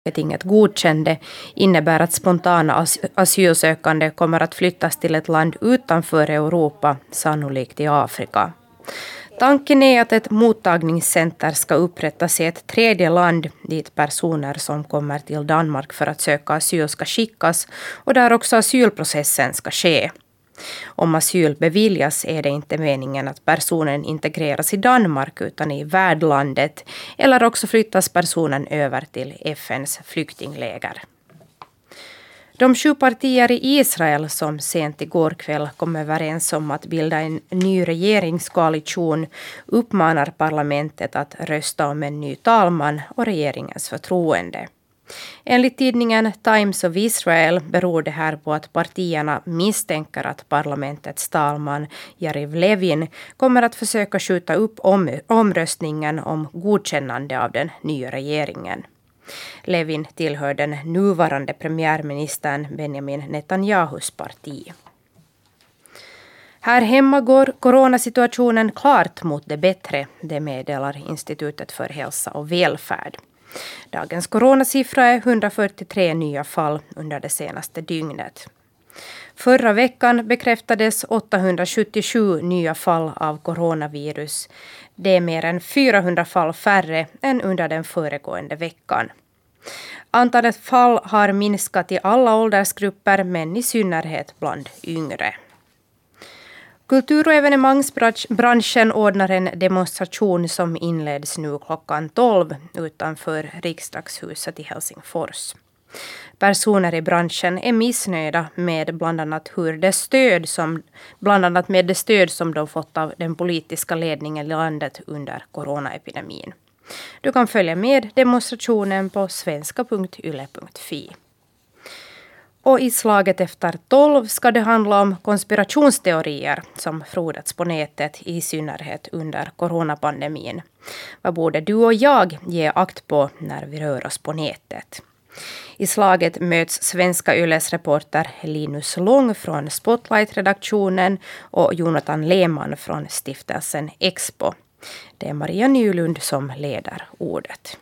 Tinget godkände innebär att spontana asylsökande kommer att flyttas till ett land utanför Europa, sannolikt i Afrika. Tanken är att ett mottagningscenter ska upprättas i ett tredje land dit personer som kommer till Danmark för att söka asyl ska skickas och där också asylprocessen ska ske. Om asyl beviljas är det inte meningen att personen integreras i Danmark utan i värdlandet, eller också flyttas personen över till FN:s flyktingläger. De 7 partier i Israel som sent igår kväll kom överens om att bilda en ny regeringskoalition uppmanar parlamentet att rösta om en ny talman och regeringens förtroende. Enligt tidningen Times of Israel beror det här på att partierna misstänker att parlamentets talman Yariv Levin kommer att försöka skjuta upp omröstningen om godkännande av den nya regeringen. Levin tillhör den nuvarande premiärministern Benjamin Netanyahus parti. Här hemma går coronasituationen klart mot det bättre, det meddelar Institutet för hälsa och välfärd. Dagens coronasiffra är 143 nya fall under det senaste dygnet. Förra veckan bekräftades 877 nya fall av coronavirus. Det är mer än 400 fall färre än under den föregående veckan. Antalet fall har minskat i alla åldersgrupper, men i synnerhet bland yngre. Kultur- och evenemangsbranschen ordnar en demonstration som inleds nu klockan 12 utanför Riksdagshuset i Helsingfors. Personer i branschen är missnöjda med bland annat det stöd som de fått av den politiska ledningen i landet under coronaepidemin. Du kan följa med demonstrationen på svenska.yle.fi. Och i slaget efter 12 ska det handla om konspirationsteorier som frodats på nätet, i synnerhet under coronapandemin. Vad borde du och jag ge akt på när vi rör oss på nätet? I slaget möts Svenska Yles reporter Linus Lång från Spotlight-redaktionen och Jonathan Lehmann från stiftelsen Expo. Det är Maria Nylund som leder ordet.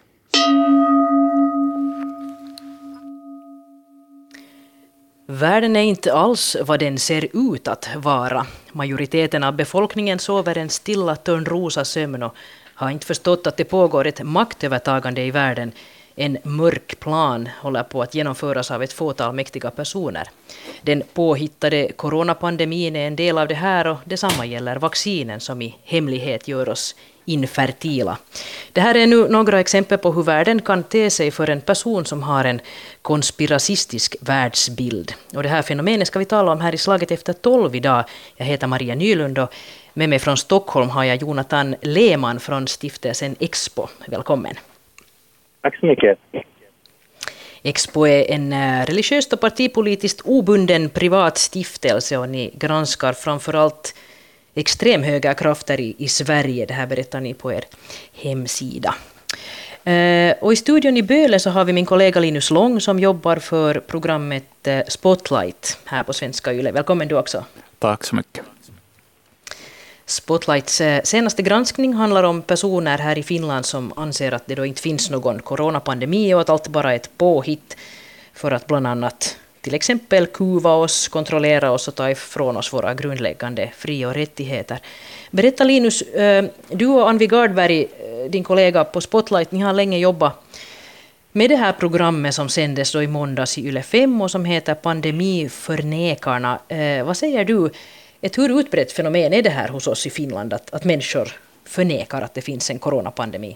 Världen är inte alls vad den ser ut att vara. Majoriteten av befolkningen sover en stilla törnrosa sömn och har inte förstått att det pågår ett maktövertagande i världen. En mörk plan håller på att genomföras av ett fåtal mäktiga personer. Den påhittade coronapandemin är en del av det här, och detsamma gäller vaccinen som i hemlighet gör oss infertila. Det här är nu några exempel på hur världen kan te sig för en person som har en konspiracistisk världsbild. Och det här fenomenet ska vi tala om här i slaget efter 12 idag. Jag heter Maria Nylund och med mig från Stockholm har jag Jonathan Lehmann från stiftelsen Expo. Välkommen. Tack så mycket. Expo är en religiöst och partipolitiskt obunden privat stiftelse och ni granskar framförallt extremhöga krafter i Sverige. Det här berättar ni på er hemsida. Och i studion i Böle så har vi min kollega Linus Lång som jobbar för programmet Spotlight här på Svenska Yle. Välkommen du också. Tack så mycket. Spotlights senaste granskning handlar om personer här i Finland som anser att det då inte finns någon coronapandemi och att allt bara är ett påhitt för att bland annat till exempel kuva oss, kontrollera oss och ta ifrån oss våra grundläggande fri- och rättigheter. Berätta Linus, du och Anvi Gardberg, din kollega på Spotlight, ni har länge jobbat med det här programmet som sändes då i måndags i Yle 5 och som heter Pandemiförnekarna. Vad säger du? Hur utbrett fenomen är det här hos oss i Finland att människor förnekar att det finns en coronapandemi?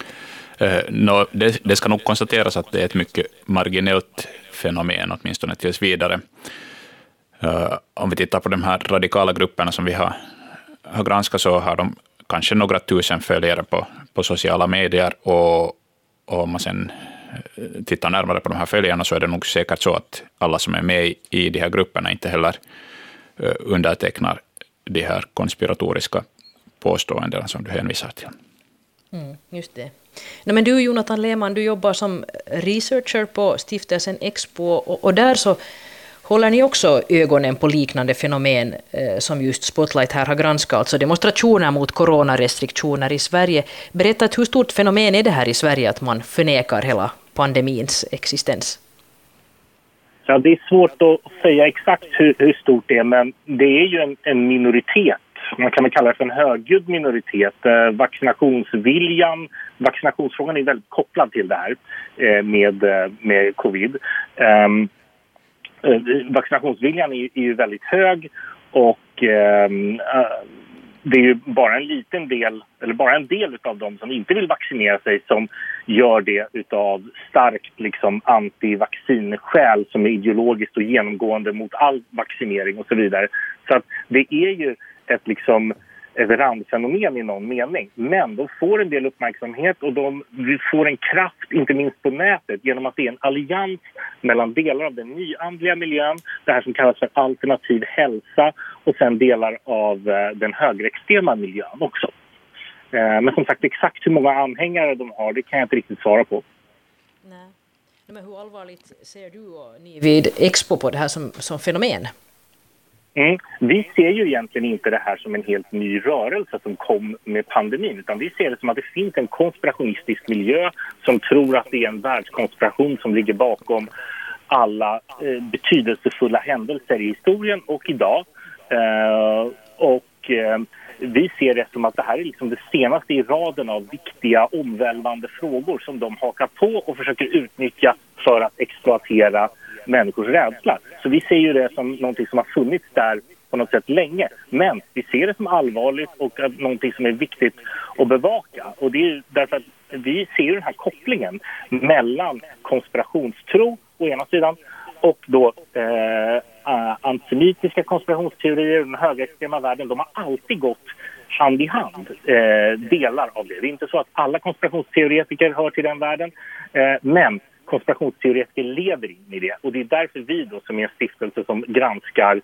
Det ska nog konstateras att det är ett mycket marginellt fenomen, åtminstone tills vidare. Om vi tittar på de här radikala grupperna som vi har granskat, så har de kanske några tusen följare på sociala medier, och om man sen tittar närmare på de här följarna så är det nog säkert så att alla som är med i de här grupperna inte heller undertecknar de här konspiratoriska påståendena som du hänvisar till. Just det. Men du Jonathan Lehmann, du jobbar som researcher på stiftelsen Expo och där så håller ni också ögonen på liknande fenomen som just Spotlight här har granskat, alltså demonstrationer mot coronarestriktioner i Sverige. Berätta, hur stort fenomen är det här i Sverige att man förnekar hela pandemins existens? Ja, det är svårt att säga exakt hur stort det är, men det är ju en minoritet. Man kan väl kalla det för en högljudd minoritet. Vaccinationsfrågan är väldigt kopplad till det här med covid. Vaccinationsviljan är ju väldigt hög, och det är ju bara en liten del, eller bara en del av dem som inte vill vaccinera sig som gör det utav starkt liksom antivaccinskäl som är ideologiskt och genomgående mot all vaccinering och så vidare. Så att det är ju ett randfenomen i någon mening. Men de får en del uppmärksamhet, och de får en kraft, inte minst på nätet, genom att det är en allians mellan delar av den nyandliga miljön, det här som kallas för alternativ hälsa, och sen delar av den högerextrema miljön också. Men som sagt, exakt hur många anhängare de har, det kan jag inte riktigt svara på. Nej. Men hur allvarligt ser du och ni vid Expo på det här som fenomen? Vi ser ju egentligen inte det här som en helt ny rörelse som kom med pandemin, utan vi ser det som att det finns en konspirationistisk miljö som tror att det är en världskonspiration som ligger bakom alla betydelsefulla händelser i historien och idag. Vi ser det som att det här är liksom det senaste i raden av viktiga omvälvande frågor som de hakar på och försöker utnyttja för att exploatera människors rädsla. Så vi ser ju det som någonting som har funnits där på något sätt länge. Men vi ser det som allvarligt och någonting som är viktigt att bevaka. Och det är ju därför att vi ser ju den här kopplingen mellan konspirationstro å ena sidan och då antisemitiska konspirationsteorier i den högerextrema världen. De har alltid gått hand i hand, delar av det. Det är inte så att alla konspirationsteoretiker hör till den världen, men konspirationsteoretiker lever in i det. Och det är därför vi då, som är en stiftelse som granskar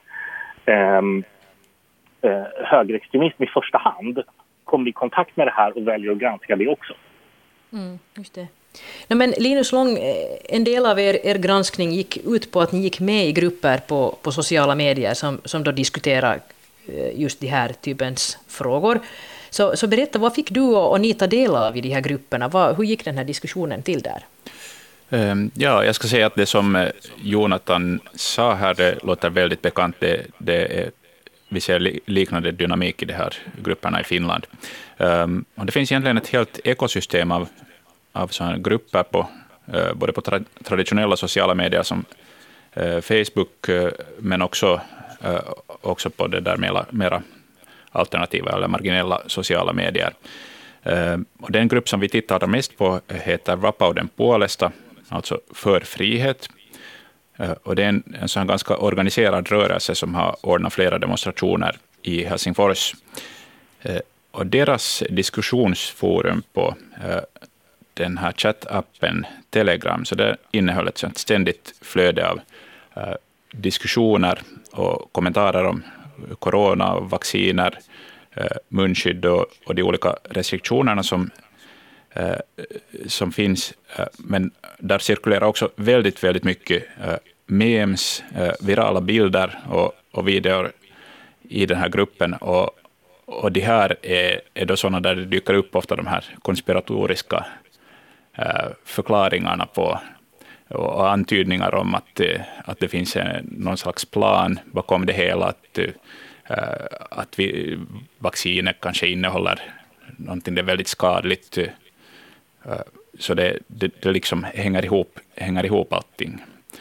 högerextremism i första hand, kommer i kontakt med det här och väljer att granska det också. Just det. Nej, men Linus Long, en del av er granskning gick ut på att ni gick med i grupper på sociala medier som då diskuterar just de här typens frågor. Så berätta, vad fick du och ni ta del av i de här grupperna? Hur gick den här diskussionen till där? Ja, jag ska säga att det som Jonathan sa här, det låter väldigt bekant. Vi ser liknande dynamik i de här grupperna i Finland. Och det finns egentligen ett helt ekosystem av sådana grupper både på traditionella sociala medier som Facebook, men också på det där mera alternativa eller marginella sociala medier. Och den grupp som vi tittar mest på heter Vapauden puolesta, alltså för frihet. Och det är en sån ganska organiserad rörelse som har ordnat flera demonstrationer i Helsingfors. Och deras diskussionsforum på den här chattappen Telegram, så det innehöll ett sånt ständigt flöde av diskussioner och kommentarer om corona, vacciner, munskydd och de olika restriktionerna som finns. Men där cirkulerar också väldigt, väldigt mycket memes, virala bilder och videor i den här gruppen. Och det här är då sådana där det dyker upp ofta de här konspiratoriska förklaringarna på och antydningar om att det finns någon slags plan bakom det hela, att vaccinet kanske innehåller någonting det är väldigt skadligt, så det liksom hänger ihop allting.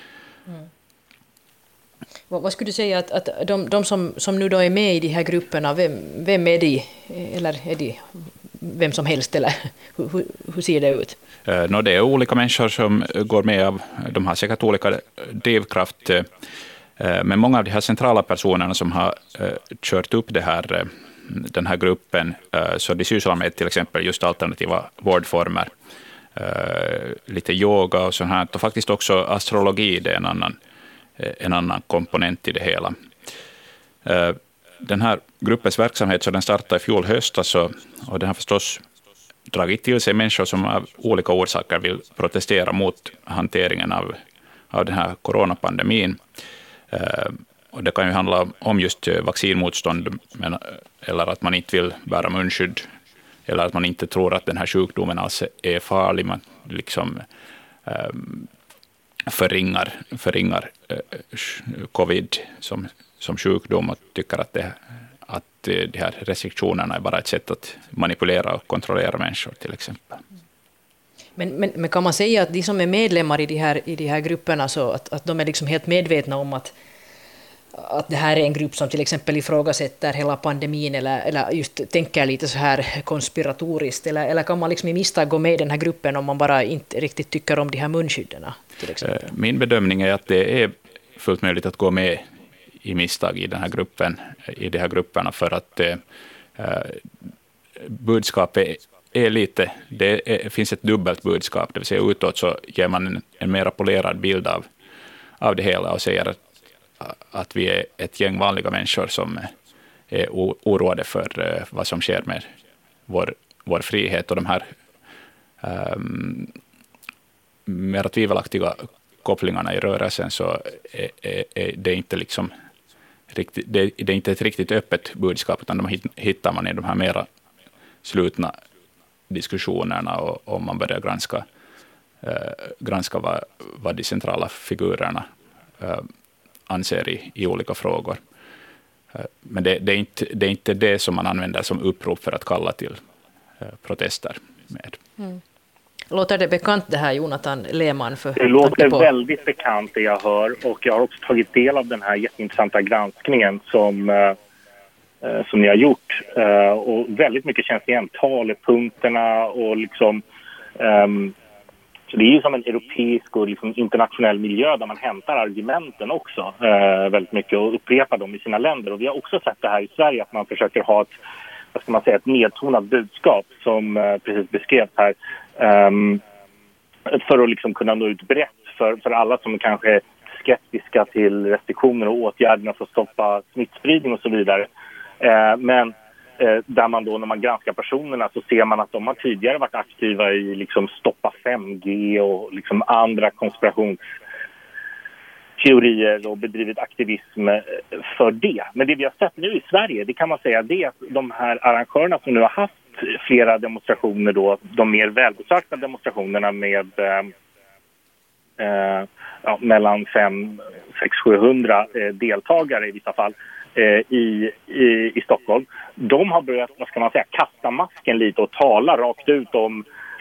Vad skulle du säga att de som nu då är med i de här grupperna, vem är de, eller är de vem som helst, eller hur ser det ut? Det är olika människor som går med. De har säkert olika drivkraft, men många av de här centrala personerna som har kört upp den här gruppen, så de sysslar med till exempel just alternativa vårdformer, lite yoga och sånt här, och faktiskt också astrologi, det är en annan komponent i det hela. Den här gruppens verksamhet, så den startade i fjol höstas, och den har förstås dragit till sig människor som av olika orsaker vill protestera mot hanteringen av den här coronapandemin. Och det kan ju handla om just vaccinmotstånd, eller att man inte vill bära munskydd, eller att man inte tror att den här sjukdomen alls är farlig. Man liksom förringar covid som sjukdom och tycker att de här restriktionerna är bara ett sätt att manipulera och kontrollera människor till exempel. Men kan man säga att de som är medlemmar i de här grupperna så att de är liksom helt medvetna om att det här är en grupp som till exempel ifrågasätter hela pandemin eller just tänker lite så här konspiratoriskt, eller kan man liksom i misstag gå med i den här gruppen om man bara inte riktigt tycker om de här munskydden till exempel? Min bedömning är att det är fullt möjligt att gå med i misstag i den här gruppen, i de här grupperna, för att budskapet är lite, finns ett dubbelt budskap, det vill säga utåt så ger man en mer polerad bild av det hela och säger att vi är ett gäng vanliga människor som är oroade för vad som sker med vår frihet, och de här mer tvivelaktiga kopplingarna i rörelsen, så är det inte liksom riktigt, det är inte ett riktigt öppet budskap, utan de hittar man i de här mera slutna diskussionerna, och om man börjar granska vad de centrala figurerna anser i olika frågor. Men det är inte det som man använder som upprop för att kalla till protester med. Mm. Låter det bekant det här, Jonathan Lehmann? Det låter väldigt bekant det jag hör, och jag har också tagit del av den här jätteintressanta granskningen som ni har gjort. Och väldigt mycket känns igen, talepunkterna och liksom... Så det är ju som en europeisk och liksom internationell miljö där man hämtar argumenten också väldigt mycket och upprepar dem i sina länder. Och vi har också sett det här i Sverige, att man försöker ha ett nedtonat budskap som precis beskrevs här, för att liksom kunna nå ut brett för alla som kanske är skeptiska till restriktioner och åtgärderna för att stoppa smittspridning och så vidare. Men där man då, när man granskar personerna, så ser man att de har tidigare varit aktiva i liksom stoppa 5G och liksom andra konspirationsteorier och bedrivit aktivism för det. Men det vi har sett nu i Sverige, det kan man säga, det är att de här arrangörerna som nu har haft flera demonstrationer då, de mer välbesökta demonstrationerna med mellan 500-700 deltagare i vissa fall i Stockholm. De har börjat, kasta masken lite och tala rakt ut om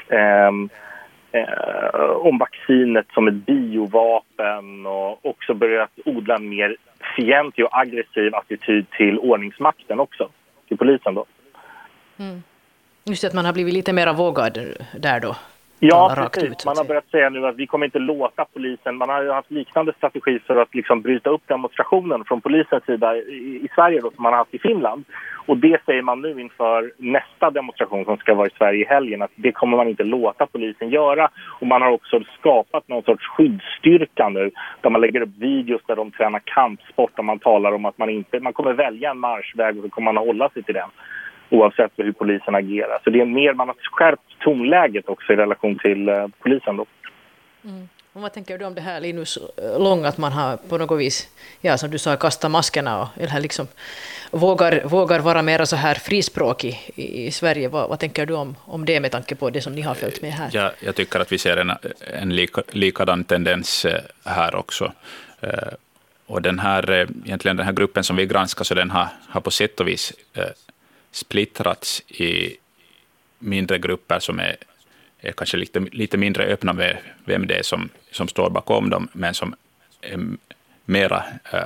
vaccinet som ett biovapen, och också börjat odla en mer fientlig och aggressiv attityd till ordningsmakten också, till polisen då. Mm. Just det, att man har blivit lite mer vågad där då. Ja, precis. Man har börjat säga nu att vi kommer inte låta polisen. Man har ju haft liknande strategi för att liksom bryta upp demonstrationen från polisens sida i Sverige då, som man har haft i Finland. Och det säger man nu inför nästa demonstration som ska vara i Sverige i helgen, att det kommer man inte låta polisen göra. Och man har också skapat någon sorts skyddsstyrka nu, där man lägger upp videos där de tränar kampsport, och man talar om att man kommer välja en marschväg och så kommer man hålla sig till den, oavsett hur polisen agerar. Så det är mer, man har skärpt tonläget också i relation till polisen då. Mm. Och vad tänker du om det här, Linus Lång, att man har på något vis, ja, som du sa, kastat maskerna och eller liksom vågar vara mer så här frispråkig i Sverige? Vad tänker du om det med tanke på det som ni har följt med här? Ja, jag tycker att vi ser en likadan tendens här också. Och den här gruppen som vi granskar, så den har på sätt och vis splittrats i mindre grupper som är kanske lite mindre öppna med vem det är som står bakom dem, men som är mera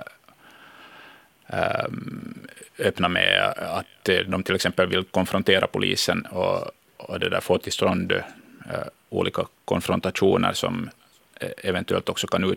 öppna med att de till exempel vill konfrontera polisen och det där få till stånd olika konfrontationer som eventuellt också kan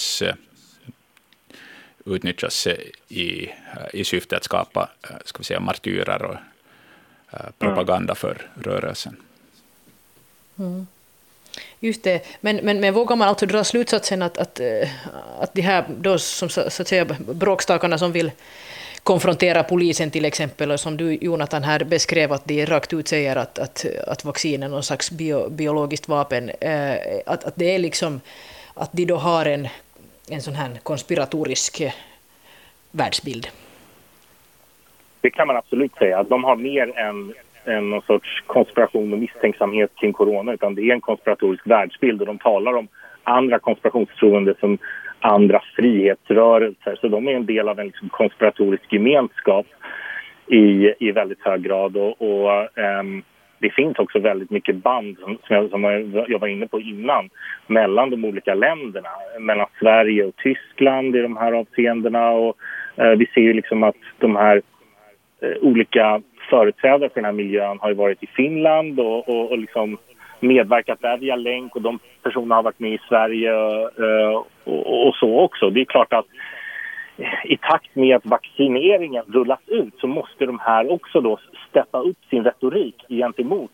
utnyttjas i syfte att skapa martyrer och propaganda för rörelsen. Mm. Just det, men vågar man alltså dra slutsatsen att de här då, som så att säga bråkstakarna som vill konfrontera polisen till exempel, och som du, Jonathan, här beskrev, att de rakt ut säger att vaccin är någon slags biologiskt vapen, att det är liksom att de då har en sån här konspiratorisk världsbild? Det kan man absolut säga. De har mer någon sorts konspiration och misstänksamhet kring corona, utan det är en konspiratorisk världsbild, och de talar om andra konspirationstroende som andra frihetsrörelser. Så de är en del av en liksom konspiratorisk gemenskap i väldigt hög grad. Och det finns också väldigt mycket band som jag var inne på innan mellan de olika länderna, mellan Sverige och Tyskland i de här avseendena. Och vi ser ju liksom att de här olika företrädare för den här miljön har ju varit i Finland och liksom medverkat där via länk, och de personerna har varit med i Sverige och så också. Det är klart att i takt med att vaccineringen rullas ut så måste de här också då steppa upp sin retorik gentemot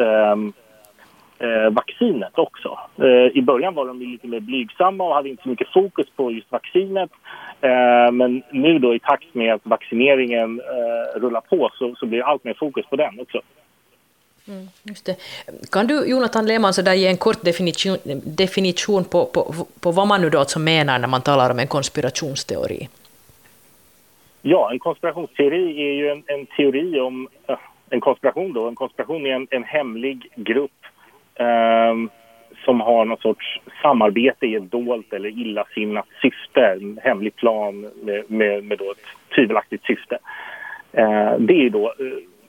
vaccinet också. I början var de lite mer blygsamma och hade inte så mycket fokus på just vaccinet. Men nu då i takt med att vaccineringen rullar på så blir allt mer fokus på den också. Just det. Kan du, Jonathan Lehmann, så där ge en kort definition på vad man nu då alltså menar när man talar om en konspirationsteori? Ja, en konspirationsteori är ju en teori om en konspiration då. En konspiration är en hemlig grupp som har någon sorts samarbete i ett dolt eller illasinnat syfte, en hemlig plan med då ett tvivelaktigt syfte. Det är då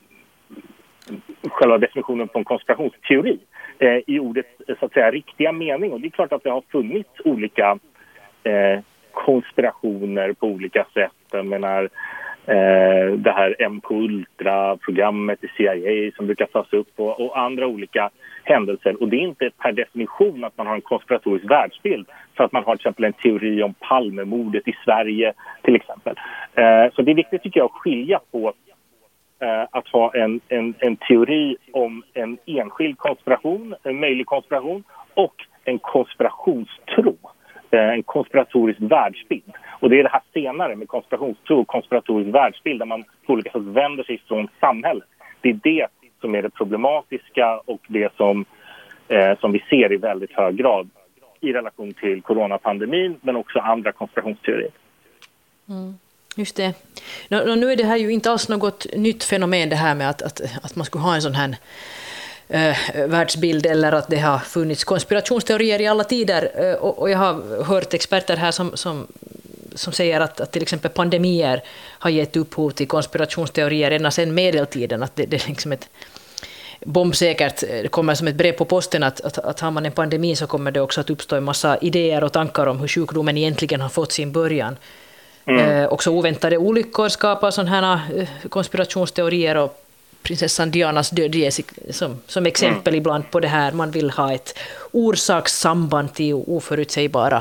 själva definitionen på en konspirationsteori i ordets så att säga riktiga mening. Och det är klart att det har funnits olika konspirationer på olika sätt. Jag menar det här MK Ultra-programmet i CIA som brukar tas upp och andra olika händelser. Och det är inte per definition att man har en konspiratorisk världsbild för att man har till exempel en teori om Palmemordet i Sverige till exempel. Så det är viktigt tycker jag att skilja på att ha en teori om en enskild konspiration, en möjlig konspiration, och en konspirationstro, en konspiratorisk världsbild. Och det är det här senare med konspirationstro och konspiratorisk världsbild där man på olika sätt vänder sig från samhället. Det är det som är det problematiska och det som vi ser i väldigt hög grad i relation till coronapandemin men också andra konspirationsteorier. Just det. Nu är det här ju inte alls något nytt fenomen det här med att man skulle ha en sån här världsbild eller att det har funnits konspirationsteorier i alla tider. Och jag har hört experter här som säger att till exempel pandemier har gett upphov till konspirationsteorier ända sedan medeltiden. Att det är liksom ett bombsäkert, det kommer som ett brev på posten att har man en pandemi så kommer det också att uppstå en massa idéer och tankar om hur sjukdomen egentligen har fått sin början. Också oväntade olyckor skapar sådana här konspirationsteorier och prinsessan Dianas död ges som exempel ibland på det här. Man vill ha ett orsakssamband till oförutsägbara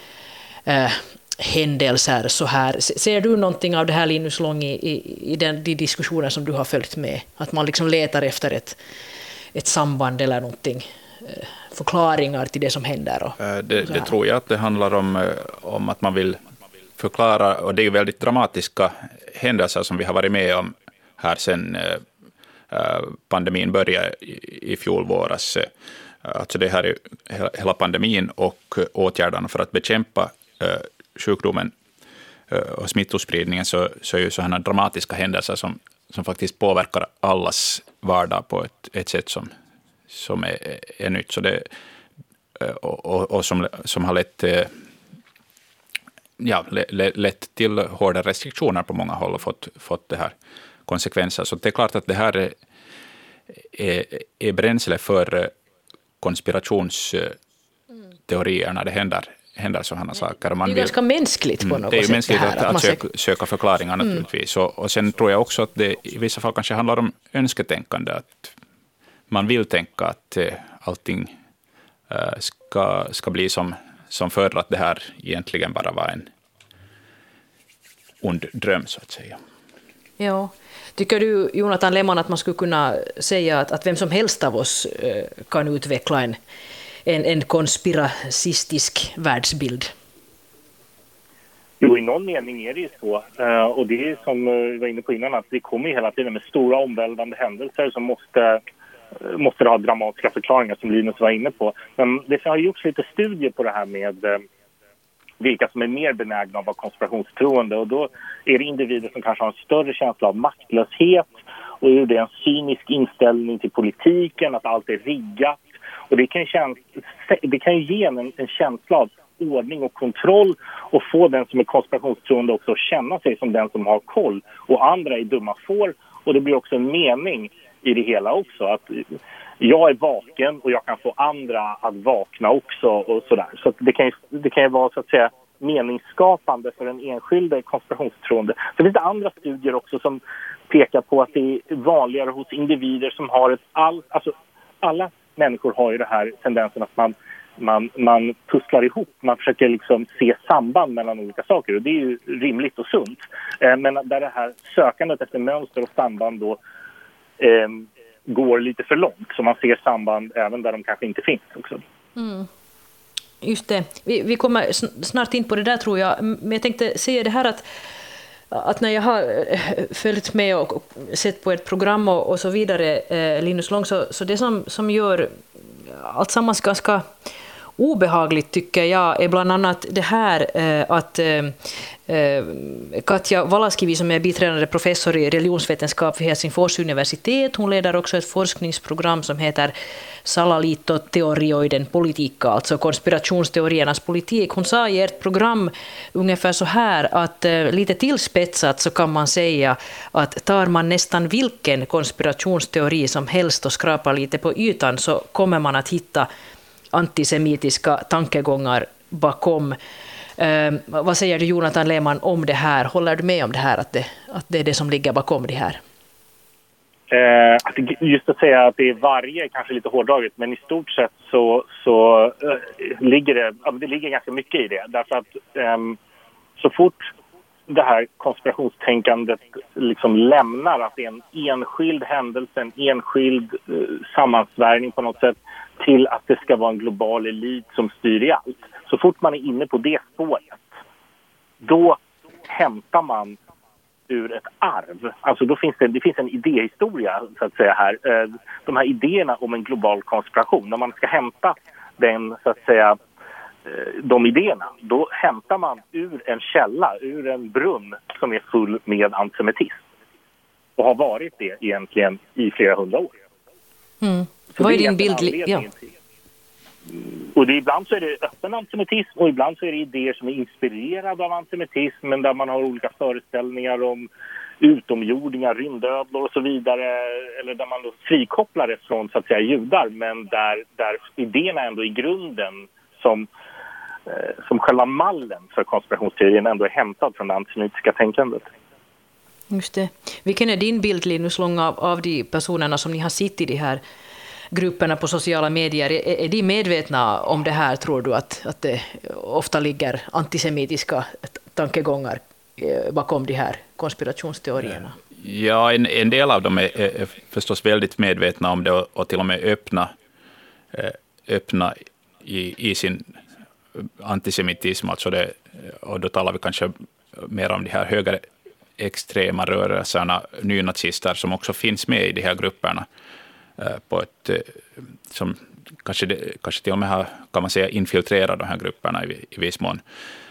händelser så här. Ser du någonting av det här, Linus Long, i de diskussioner som du har följt med? Att man liksom letar efter ett samband eller någonting, förklaringar till det som händer? Det tror jag att det handlar om att man vill förklara, och det är väldigt dramatiska händelser som vi har varit med om här sedan pandemin började i fjol våras. Alltså det här är hela pandemin och åtgärderna för att bekämpa sjukdomen och smittospridningen, så är ju sådana dramatiska händelser som faktiskt påverkar allas vardag på ett sätt som är nytt. Så det, och som har lett till hårda restriktioner på många håll och fått det här konsekvenser. Så det är klart att det här är bränsle för konspirationsteorier när det händer sådana saker. Det är ganska mänskligt på något sätt. Det är ju mänskligt att söka förklaringar naturligtvis. Och sen tror jag också att det i vissa fall kanske handlar om önsketänkande. Att man vill tänka att allting ska bli som förr, att det här egentligen bara var en ond dröm så att säga. Ja. Tycker du, Jonathan Lehmann, att man skulle kunna säga att vem som helst av oss kan utveckla en konspiracistisk världsbild? Jo, i någon mening är det ju så. Och det är som vi var inne på innan, att det kommer hela tiden med stora omvälvande händelser som måste ha dramatiska förklaringar, som Linus var inne på. Men det har gjorts lite studier på det här med vilka som är mer benägna att vara konspirationstroende, och då är det individer som kanske har en större känsla av maktlöshet och hur det är en cynisk inställning till politiken, att allt är riggat. Och det kan ju ge en känsla av ordning och kontroll och få den som är konspirationstroende också att känna sig som den som har koll, och andra är dumma får. Och det blir också en mening i det hela också, att jag är vaken och jag kan få andra att vakna också och sådär. Så att det kan ju vara så att säga meningsskapande för en enskilde konspirationstroende. Så finns det andra studier också som pekar på att det är vanligare hos individer som har alla människor har ju det här tendensen att man pusslar ihop, man försöker liksom se samband mellan olika saker, och det är ju rimligt och sunt. Men där det här sökandet efter mönster och samband då går lite för långt, så man ser samband även där de kanske inte finns också. Mm. Just det. Vi kommer snart in på det där, tror jag. Men jag tänkte säga det här att när jag har följt med och sett på ett program och så vidare, Linus Long, så det som gör allt sammans ganska obehagligt, tycker jag, är bland annat det här att Katja Valaskivi, som är biträdande professor i religionsvetenskap vid Helsingfors universitet, hon leder också ett forskningsprogram som heter Salaliittoteorioiden politiikka, alltså konspirationsteoriernas politik. Hon sa i ert program ungefär så här, att lite tillspetsat så kan man säga att tar man nästan vilken konspirationsteori som helst och skrapar lite på ytan, så kommer man att hitta antisemitiska tankegångar bakom. Vad säger du, Jonathan Lehmann, om det här? Håller du med om det här, att det är det som ligger bakom det här? Just att säga att det är varje, kanske lite hårdraget, men i stort sett så ligger det ligger ganska mycket i det. Därför att så fort det här konspirationstänkandet liksom lämnar att det är en enskild händelse, en enskild sammansvärjning på något sätt, till att det ska vara en global elit som styr i allt. Så fort man är inne på det spåret, då hämtar man ur ett arv. Alltså då finns det finns en idéhistoria, så att säga, här. De här idéerna om en global konspiration, när man ska hämta den, så att säga, de idéerna, då hämtar man ur en källa, ur en brunn som är full med antisemitism. Och har varit det egentligen i flera hundra år. Mm. Vad är din bild? Ja. Och ibland så är det öppen antisemitism, och ibland så är det idéer som är inspirerade av antisemitism, men där man har olika föreställningar om utomjordingar, rymdödlor och så vidare, eller där man då frikopplar det från, så att säga, judar, men där idéerna ändå i grunden som själva mallen för konspirationsteorin ändå är hämtad från det antisemitiska tänkandet. Just det. Vilken är din bild, Linus Long, av de personerna som ni har sett i de här grupperna på sociala medier? Är de medvetna om det här, tror du, att det ofta ligger antisemitiska tankegångar bakom de här konspirationsteorierna? Ja, en del av dem är förstås väldigt medvetna om det, och till och med öppna i sin antisemitism. Alltså det, och då talar vi kanske mer om de här högre extrema rörelserna, nynazister, som också finns med i de här grupperna på ett som kanske till och med har, kan man säga, infiltrerat de här grupperna i viss mån.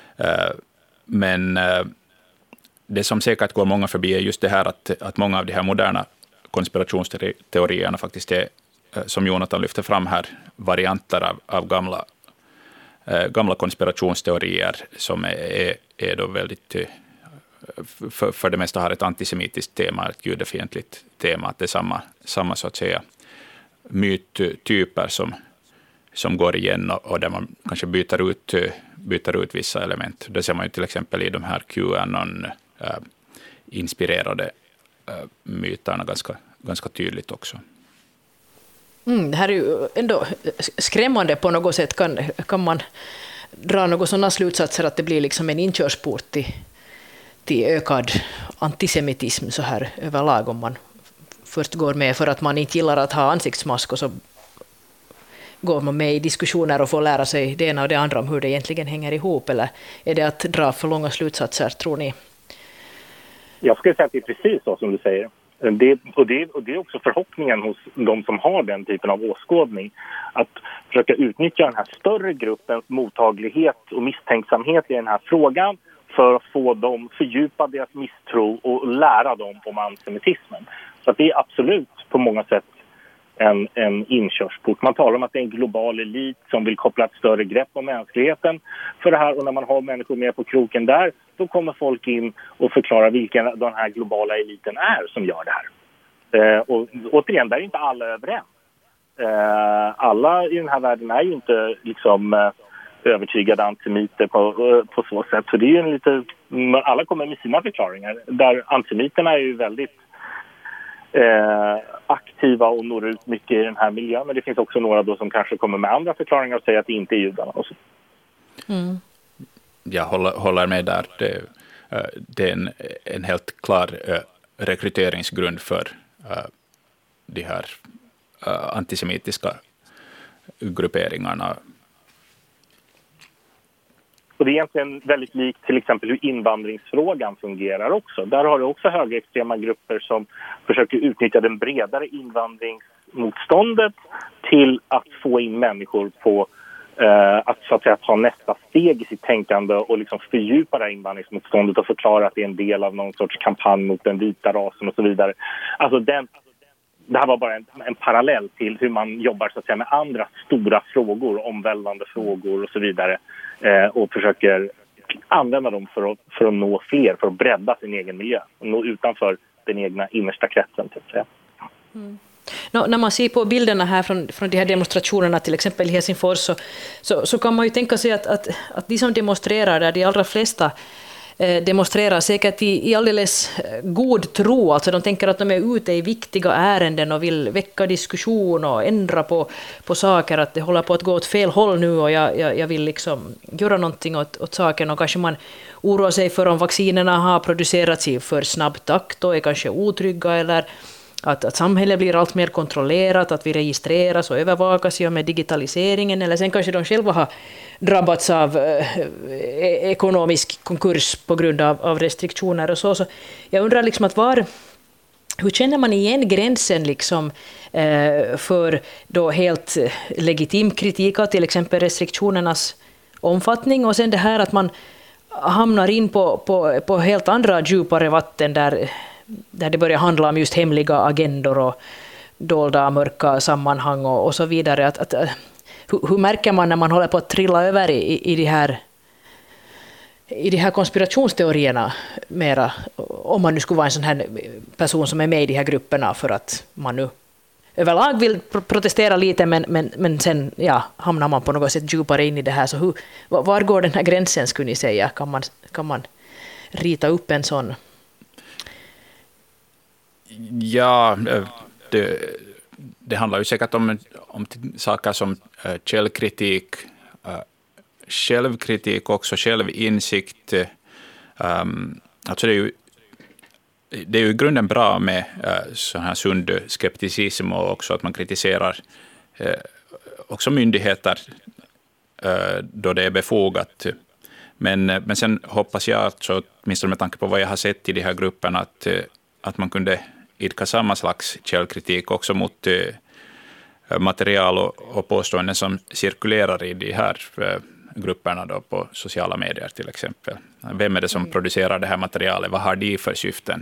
Men det som säkert går många förbi är just det här att många av de här moderna konspirationsteorierna faktiskt är, som Jonathan lyfter fram här, varianter av gamla konspirationsteorier som är då väldigt, för det mesta har ett antisemitiskt tema, ett judefientligt tema, att det är samma så att säga myttyper som går igen, och där man kanske byter ut vissa element. Det ser man ju till exempel i de här QAnon-inspirerade myterna ganska tydligt också. Det här är ju ändå skrämmande på något sätt. Kan man dra några sådana slutsatser att det blir liksom en inkörsport till ökad antisemitism så här överlag, om man först går med för att man inte gillar att ha ansiktsmask, och så går man med i diskussioner och får lära sig det ena och det andra om hur det egentligen hänger ihop, eller är det att dra för långa slutsatser, tror ni? Jag skulle säga att det är precis så som du säger. Det är också förhoppningen hos de som har den typen av åskådning, att försöka utnyttja den här större gruppens mottaglighet och misstänksamhet i den här frågan för att få dem fördjupa deras misstro och lära dem om antisemitismen. Så Så att det är absolut på många sätt en inkörsport. Man talar om att det är en global elit som vill koppla ett större grepp om mänskligheten för det här. Och när man har människor med på kroken där, då kommer folk in och förklarar vilken den här globala eliten är som gör det här. Och återigen, där är inte alla överens. Alla i den här världen är ju inte liksom övertygade antisemiter på så sätt. Så det är ju alla kommer med sina förklaringar. Där antisemiterna är ju väldigt aktiva och når ut mycket i den här miljön. Men det finns också några då som kanske kommer med andra förklaringar och säger att det inte är judarna. Och så. Jag håller med där. Det är en helt klar rekryteringsgrund för de här antisemitiska grupperingarna. Och det är egentligen väldigt likt till exempel hur invandringsfrågan fungerar också. Där har du också högerextrema grupper som försöker utnyttja den bredare invandringsmotståndet till att få in människor på att så att säga ta nästa steg i sitt tänkande och liksom fördjupa det här invandringsmotståndet och förklara att det är en del av någon sorts kampanj mot den vita rasen och så vidare. Alltså det här var bara en parallell till hur man jobbar så att säga med andra stora frågor, omvälvande frågor och så vidare. Och försöker använda dem för att nå fler, för att bredda sin egen miljö och nå utanför den egna innersta kretsen. Så att säga. När man ser på bilderna här från de här demonstrationerna, till exempel i Helsingfors, så kan man ju tänka sig att de som demonstrerar där, de allra flesta demonstrerar säkert i alldeles god tro. Alltså de tänker att de är ute i viktiga ärenden och vill väcka diskussion och ändra på saker, att det håller på att gå åt fel håll nu och jag vill liksom göra någonting åt saken. Och kanske man oroar sig för om vaccinerna har producerats i för snabb takt och är kanske otrygga, eller att samhället blir allt mer kontrollerat, att vi registreras och övervakas med digitaliseringen, eller sen kanske de själva har drabbats av ekonomisk konkurs på grund av restriktioner och så jag undrar liksom hur känner man igen gränsen liksom för då helt legitim kritik av till exempel restriktionernas omfattning, och sen det här att man hamnar in på helt andra djupare vatten där det börjar handla om just hemliga agendor och dolda mörka sammanhang och så vidare. Hur märker man när man håller på att trilla över i de här konspirationsteorierna mera, om man nu skulle vara en sån här person som är med i de här grupperna för att man nu överlag vill protestera lite, men sen hamnar man på något sätt djupare in i det här. Så var går den här gränsen, skulle ni säga? Kan man rita upp en sån? Ja, det handlar ju säkert om saker som källkritik, självkritik också, självinsikt. Alltså det är ju i grunden bra med sån här sund skepticism och också att man kritiserar också myndigheter då det är befogat. Men sen hoppas jag, alltså, åtminstone med tanke på vad jag har sett i de här grupperna, att man kunde idka samma slags källkritik också mot material och påståenden som cirkulerar i de här grupperna då på sociala medier till exempel. Vem är det som producerar det här materialet? Vad har de för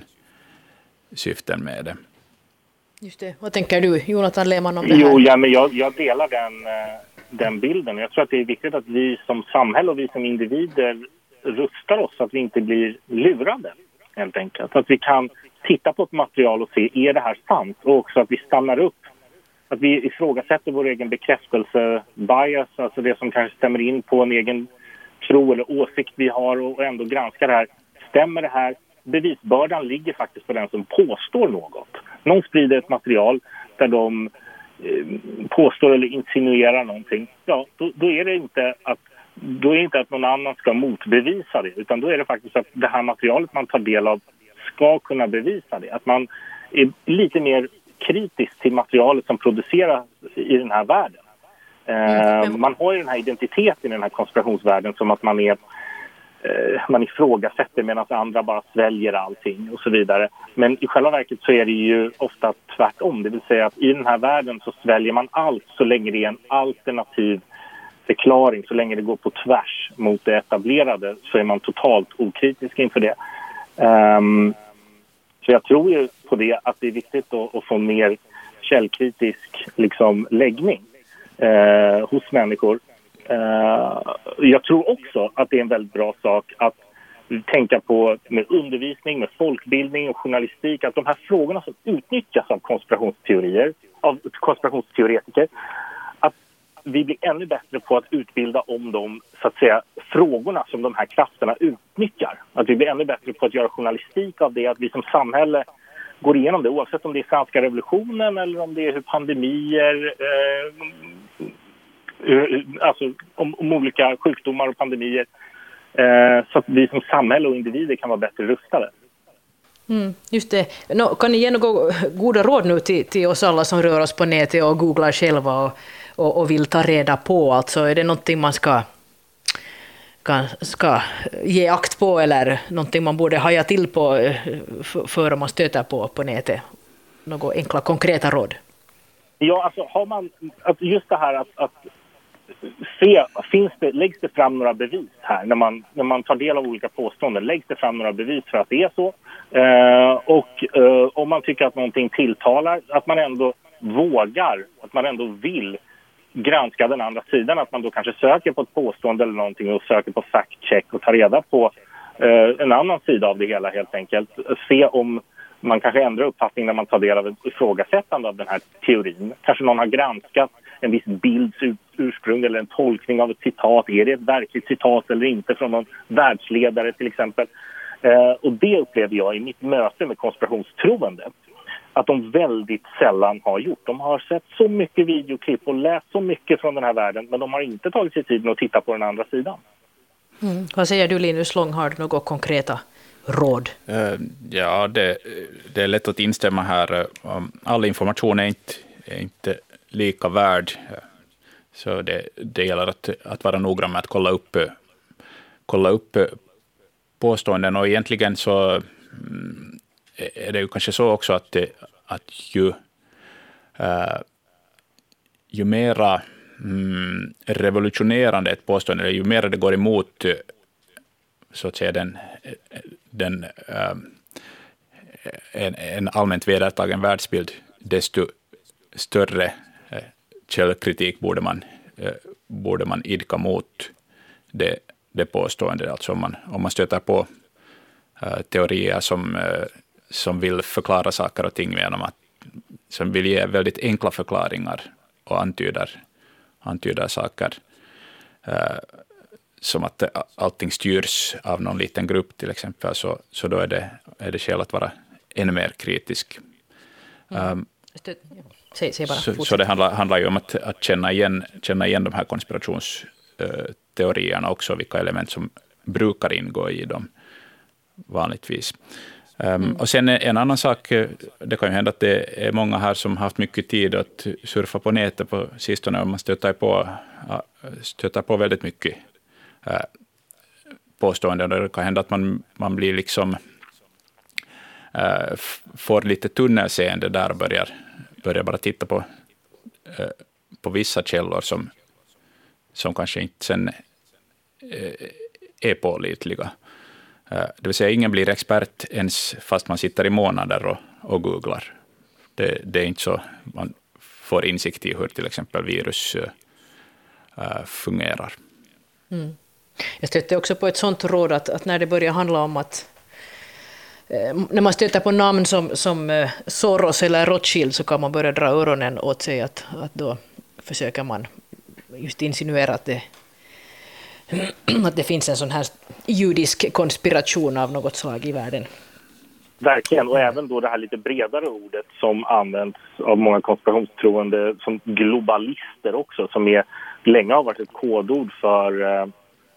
syften med det? Just det. Vad tänker du, Jonathan Lehmann, om det här? Jo, men jag delar den bilden. Jag tror att det är viktigt att vi som samhälle och vi som individer rustar oss så att vi inte blir lurade, helt enkelt. Att vi kan titta på ett material och se, är det här sant? Och också att vi stannar upp, att vi ifrågasätter vår egen bekräftelse-bias, alltså det som kanske stämmer in på en egen tro eller åsikt vi har, och ändå granskar det här. Stämmer det här? Bevisbördan ligger faktiskt på den som påstår något. Någon sprider ett material där de påstår eller insinuerar någonting. Ja, då är det inte att någon annan ska motbevisa det, utan då är det faktiskt att det här materialet man tar del av ska kunna bevisa det. Att man är lite mer kritisk till materialet som produceras i den här världen. Man har ju den här identiteten i den här konspirationsvärlden som att man ifrågasätter medan andra bara sväljer allting och så vidare. Men i själva verket så är det ju ofta tvärtom. Det vill säga att i den här världen så sväljer man allt så länge det är en alternativ förklaring. Så länge det går på tvärs mot det etablerade så är man totalt okritisk inför det. Så jag tror ju på det, att det är viktigt att få mer källkritisk liksom, läggning hos människor. Jag tror också att det är en väldigt bra sak att tänka på med undervisning, med folkbildning och journalistik, att de här frågorna som utnyttjas av konspirationsteoretiker, att vi blir ännu bättre på att utbilda om de, så att säga, frågorna som de här krafterna utnyttjar. Att vi blir ännu bättre på att göra journalistik av det, att vi som samhälle går igenom det, oavsett om det är franska revolutionen eller om det är hur pandemier, alltså om olika sjukdomar och pandemier, så att vi som samhälle och individer kan vara bättre rustade. Just det. Kan ni ge några goda råd nu till oss alla som rör oss på nätet och googlar själva och vill ta reda på? Alltså, är det någonting man ska ge akt på, eller någonting man borde haja till på för man stöter på nätet? Några enkla konkreta råd? Ja, alltså har man att just det här att se, läggs det fram några bevis här när man tar del av olika påståenden, läggs det fram några bevis för att det är så, och om man tycker att någonting tilltalar, att man ändå vågar, att man ändå vill granska den andra sidan, att man då kanske söker på ett påstående eller någonting och söker på fact-check och tar reda på en annan sida av det hela helt enkelt. Se om man kanske ändrar uppfattning när man tar del av ett ifrågasättande av den här teorin. Kanske någon har granskat en viss bilds ursprung eller en tolkning av ett citat. Är det ett verkligt citat eller inte från någon världsledare till exempel? Och det upplever jag i mitt möte med konspirationstroende att de väldigt sällan har gjort. De har sett så mycket videoklipp och läst så mycket från den här världen, men de har inte tagit sig tiden att titta på den andra sidan. Vad säger du, Linus Lång? Har du några konkreta råd? Ja, det är lätt att instämma här. All information är inte lika värd. Så det gäller att vara noggrann med att kolla upp påståenden. Och egentligen så är det ju kanske så också att ju mera revolutionerande ett påstående, eller ju mer det går emot så att säga en allmänt vedertagen världsbild, desto större källkritik borde man idka mot det påståendet. Alltså om man stöter på teorier som vill förklara saker och ting som vill ge väldigt enkla förklaringar och antyder saker som att allting styrs av någon liten grupp till exempel, så då är det skäl att vara ännu mer kritisk. Så det handlar ju om att känna igen de här konspirationsteorierna också, vilka element som brukar ingå i dem vanligtvis. Och sen en annan sak, det kan ju hända att det är många här som har haft mycket tid att surfa på nätet på sistone, och man stöter på väldigt mycket påståenden. Det kan hända att man blir liksom får lite tunnelseende där och börjar bara titta på vissa källor som kanske inte sen är pålitliga. Det vill säga, ingen blir expert ens fast man sitter i månader och googlar. Det är inte så man får insikt i hur till exempel virus fungerar. Jag stötte också på ett sånt råd att när det börjar handla om att när man stöter på namn som Soros eller Rothschild, så kan man börja dra öronen åt sig, att då försöker man just insinuera att det finns en sån här judisk konspiration av något slag i världen. Verkligen, och även då det här lite bredare ordet som används av många konspirationstroende som globalister också, som länge har varit ett kodord för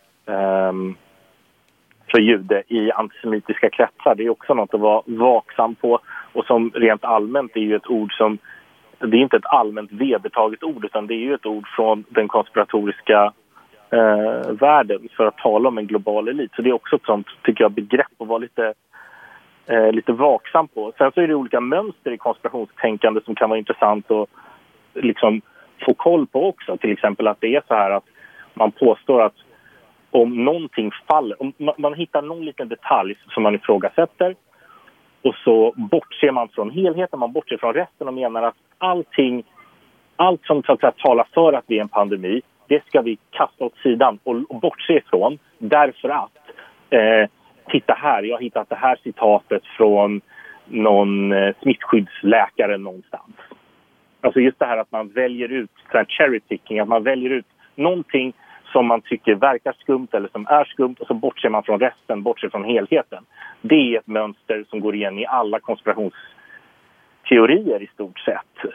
jude i antisemitiska kretsar. Det är också något att vara vaksam på, och som rent allmänt är ju ett ord som, det är inte ett allmänt vedertaget ord, utan det är ju ett ord från den konspiratoriska världen för att tala om en global elit. Så det är också ett sånt, tycker jag, begrepp att vara lite vaksam på. Sen så är det olika mönster i konspirationstänkande som kan vara intressant att liksom få koll på också. Till exempel att det är så här att man påstår att om någonting faller, om man hittar någon liten detalj som man ifrågasätter, och så bortser man från helheten, man bortser från resten och menar att allt som så att säga talar för att det är en pandemi, det ska vi kasta åt sidan och bortse ifrån, därför att titta här, jag har hittat det här citatet från någon smittskyddsläkare någonstans. Alltså just det här att man väljer ut cherry picking, att man väljer ut någonting som man tycker verkar skumt eller som är skumt och så bortser man från resten, bortser från helheten. Det är ett mönster som går igen i alla konspirationsteorier i stort sett.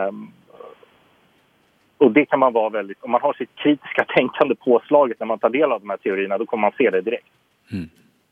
Och det kan man vara väldigt, om man har sitt kritiska tänkande påslaget när man tar del av de här teorierna, då kommer man se det direkt. Mm.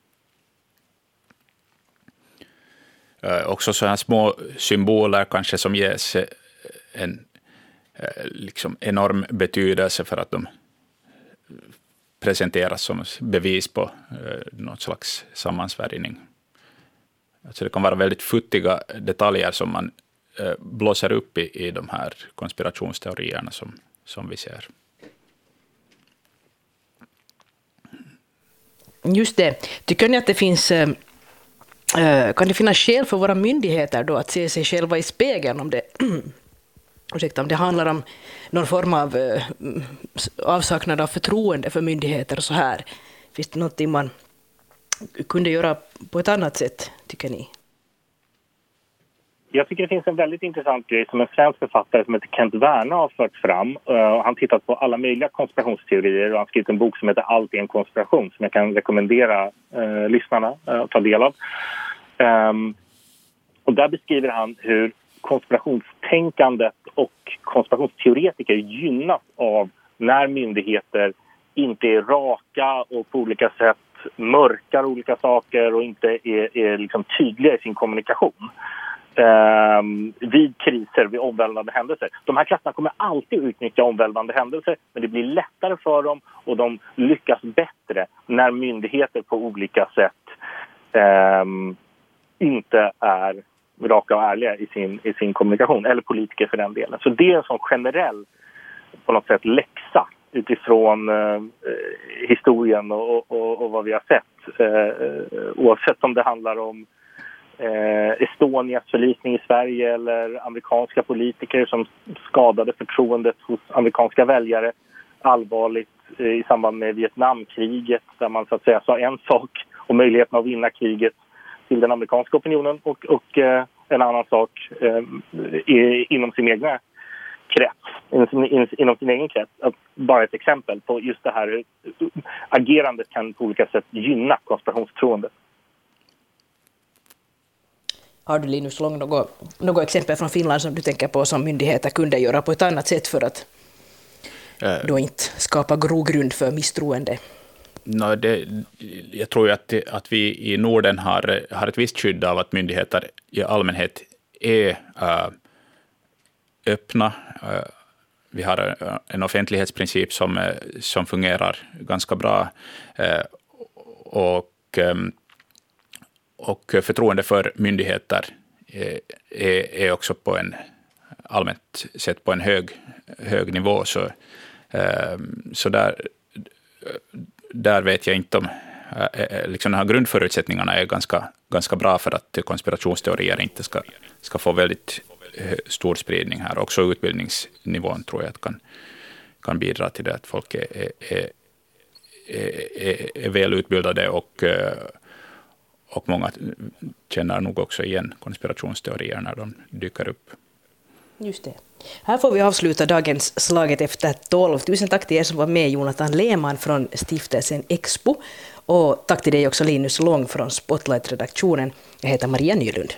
Också så här små symboler kanske som ges en liksom enorm betydelse för att de presenteras som bevis på något slags sammansvärjning. Alltså det kan vara väldigt futtiga detaljer som man blåser upp i de här konspirationsteorierna som vi ser. Just det. Tycker ni att det finns, kan det finnas skäl för våra myndigheter då att se sig själva i spegeln om det, om det handlar om någon form av avsaknad av förtroende för myndigheter och så här? Finns det någonting man kunde göra på ett annat sätt, tycker ni? Jag tycker det finns en väldigt intressant grej som en svensk författare som heter Kent Werner har fört fram. Han tittat på alla möjliga konspirationsteorier och han skrivit en bok som heter Allt är en konspiration som jag kan rekommendera lyssnarna att ta del av. Och där beskriver han hur konspirationstänkandet och konspirationsteoretiker gynnas av när myndigheter inte är raka och på olika sätt mörkar olika saker och inte är liksom tydliga i sin kommunikation. Vid kriser, vid omvälvande händelser. De här klasserna kommer alltid utnyttja omvälvande händelser, men det blir lättare för dem och de lyckas bättre när myndigheter på olika sätt inte är raka och ärliga i sin kommunikation, eller politiker för den delen. Så det är en sån generell på något sätt läxa utifrån historien och vad vi har sett. Oavsett om det handlar om Estonias förlisning i Sverige eller amerikanska politiker som skadade förtroendet hos amerikanska väljare allvarligt i samband med Vietnamkriget, där man så att säga sa en sak om möjligheten att vinna kriget till den amerikanska opinionen och en annan sak inom sin egen krets. Inom sin egen krets. Bara ett exempel på just det här agerandet kan på olika sätt gynna konspirationstroendet. Har du, Linus Lång, något exempel från Finland som du tänker på som myndigheter kunde göra på ett annat sätt för att då inte skapa grogrund för misstroende? Jag tror att vi i Norden har ett visst skydd av att myndigheter i allmänhet är öppna. Vi har en offentlighetsprincip som fungerar ganska bra och förtroende för myndigheter är också på en allmänt sett på en hög nivå. Så där vet jag inte om liksom de här grundförutsättningarna är ganska bra för att konspirationsteorier inte ska få väldigt stor spridning här. Också utbildningsnivån tror jag att kan bidra till det, att folk är väl utbildade och många känner nog också igen konspirationsteorier när de dyker upp. Just det. Här får vi avsluta dagens Slaget efter 12. Tusen tack till er som var med, Jonathan Lehmann från stiftelsen Expo. Och tack till dig också, Linus Lång från Spotlight-redaktionen. Jag heter Maria Nylund.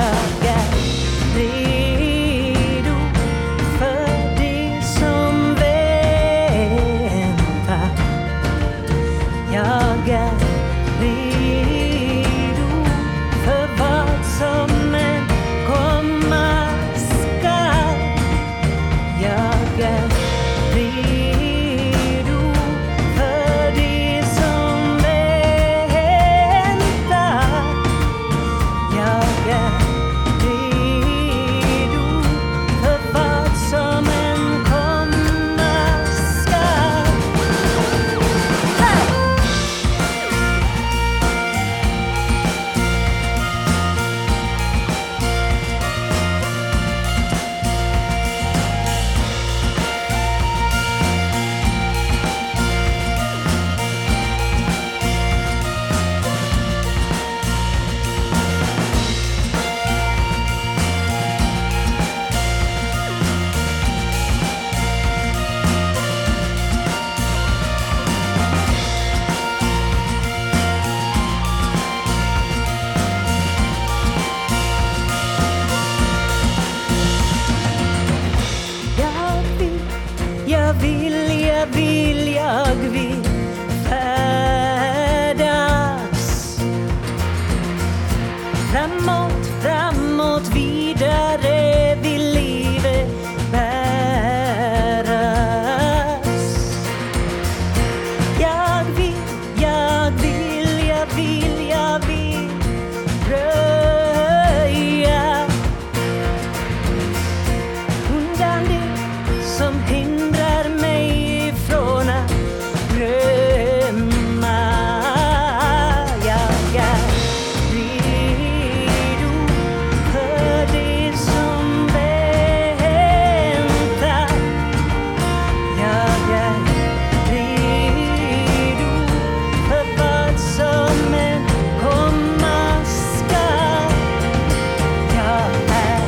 Framåt, vidare vill livet bäras. Jag vill röja undan det som hindrar mig från att drömma. Jag är redo för det som väntar. Jag är redo för vad som än komma skall. Jag är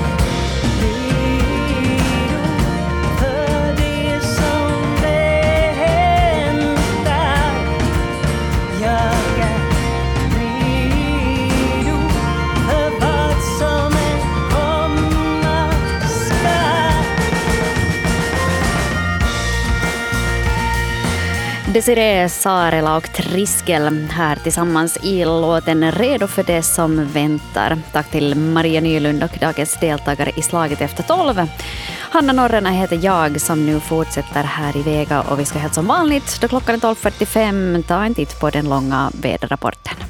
redo för det som väntar. Jag är redo för vad som än komma skall. Desiree Saarela och Triskel här tillsammans i låten Redo för det som väntar. Tack till Maria Nylund och dagens deltagare i Slaget efter 12. Hanna Norrena heter jag som nu fortsätter här i Vega och vi ska helt som vanligt då klockan är 12.45 ta en titt på den långa väderrapporten.